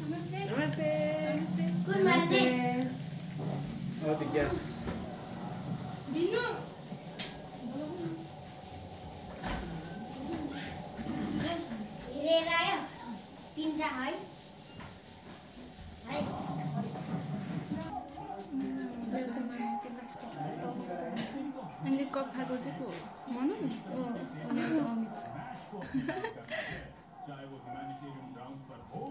Namaste. Good morning. Oh, the guests. Dino. हेरेर आयो तीनटा है अनि कप खाएको चाहिँ को मनु चाहे वो ह्यूमैनिटेरियन ग्राउंड पर हो